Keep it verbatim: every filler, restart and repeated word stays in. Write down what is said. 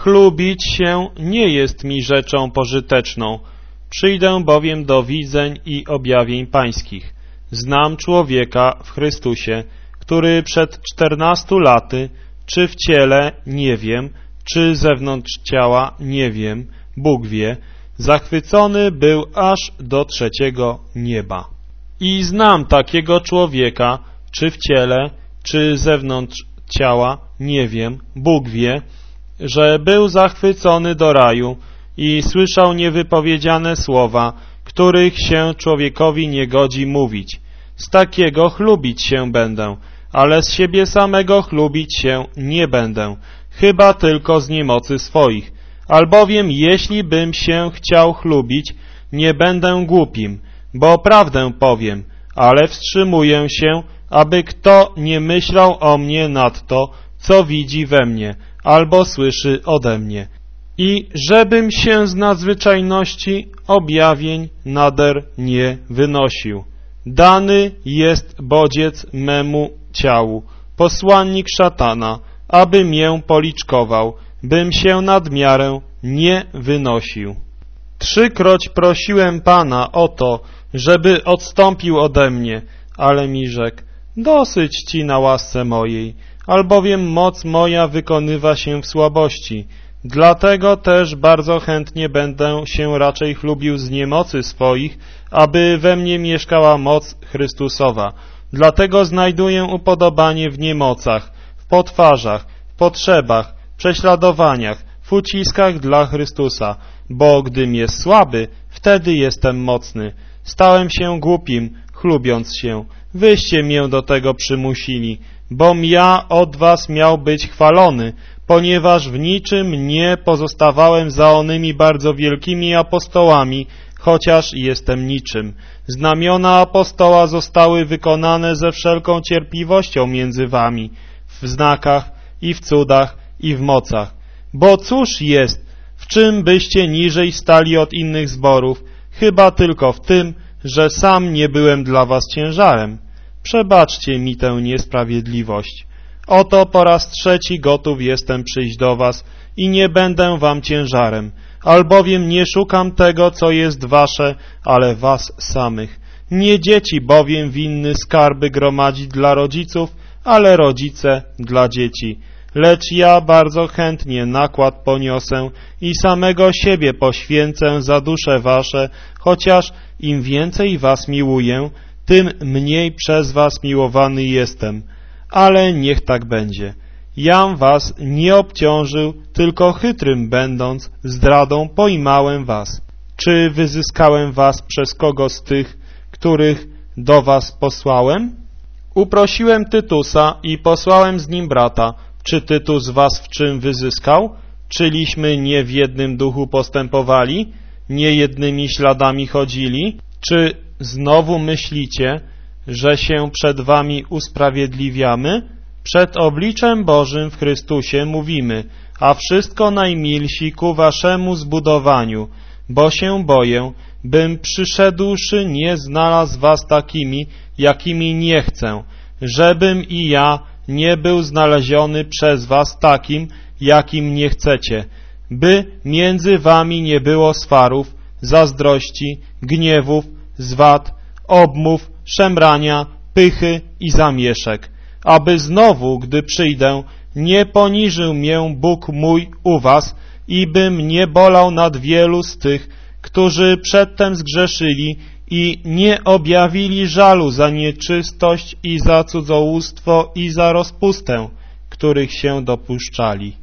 Chlubić się nie jest mi rzeczą pożyteczną. Przyjdę bowiem do widzeń i objawień pańskich. Znam człowieka w Chrystusie, który przed czternastu laty, czy w ciele, nie wiem, czy zewnątrz ciała, nie wiem, Bóg wie, zachwycony był aż do trzeciego nieba. I znam takiego człowieka, czy w ciele, czy zewnątrz ciała, nie wiem, Bóg wie, że był zachwycony do raju i słyszał niewypowiedziane słowa, których się człowiekowi nie godzi mówić. Z takiego chlubić się będę, ale z siebie samego chlubić się nie będę, chyba tylko z niemocy swoich. Albowiem jeśli bym się chciał chlubić, nie będę głupim, bo prawdę powiem, ale wstrzymuję się, aby kto nie myślał o mnie nad to, co widzi we mnie, albo słyszy ode mnie. I żebym się z nadzwyczajności objawień nader nie wynosił. Dany jest bodziec memu ciału, posłannik szatana, aby mię policzkował, bym się nad miarę nie wynosił. Trzykroć prosiłem Pana o to, żeby odstąpił ode mnie, ale mi rzekł, dosyć Ci na łasce mojej, albowiem moc moja wykonywa się w słabości. Dlatego też bardzo chętnie będę się raczej chlubił z niemocy swoich, aby we mnie mieszkała moc Chrystusowa. Dlatego znajduję upodobanie w niemocach, w potwarzach, w potrzebach, prześladowaniach, w uciskach dla Chrystusa, bo gdym jest słaby, wtedy jestem mocny. Stałem się głupim, chlubiąc się. Wyście mię do tego przymusili, bom ja od was miał być chwalony, ponieważ w niczym nie pozostawałem za onymi bardzo wielkimi apostołami, chociaż jestem niczym. Znamiona apostoła zostały wykonane ze wszelką cierpliwością między wami, w znakach i w cudach i w mocach. Bo cóż jest, w czym byście niżej stali od innych zborów, chyba tylko w tym, że sam nie byłem dla was ciężarem. Przebaczcie mi tę niesprawiedliwość. Oto po raz trzeci gotów jestem przyjść do was i nie będę wam ciężarem, albowiem nie szukam tego, co jest wasze, ale was samych. Nie dzieci bowiem winny skarby gromadzić dla rodziców, ale rodzice dla dzieci. Lecz ja bardzo chętnie nakład poniosę i samego siebie poświęcę za dusze wasze, chociaż im więcej was miłuję, tym mniej przez was miłowany jestem. Ale niech tak będzie. Jam was nie obciążył, tylko chytrym będąc, zdradą pojmałem was. Czy wyzyskałem was przez kogo z tych, których do was posłałem? Uprosiłem Tytusa i posłałem z nim brata. Czy Tytus was w czym wyzyskał? Czyliśmy nie w jednym duchu postępowali? Nie jednymi śladami chodzili? Czy znowu myślicie, że się przed wami usprawiedliwiamy? Przed obliczem Bożym w Chrystusie mówimy, a wszystko najmilsi ku waszemu zbudowaniu, bo się boję, bym przyszedłszy nie znalazł was takimi, jakimi nie chcę, żebym i ja nie był znaleziony przez was takim, jakim nie chcecie, by między wami nie było swarów, zazdrości, gniewów, zwad, obmów, szemrania, pychy i zamieszek, aby znowu, gdy przyjdę, nie poniżył mię Bóg mój u was i bym nie bolał nad wielu z tych, którzy przedtem zgrzeszyli i nie objawili żalu za nieczystość i za cudzołóstwo i za rozpustę, których się dopuszczali.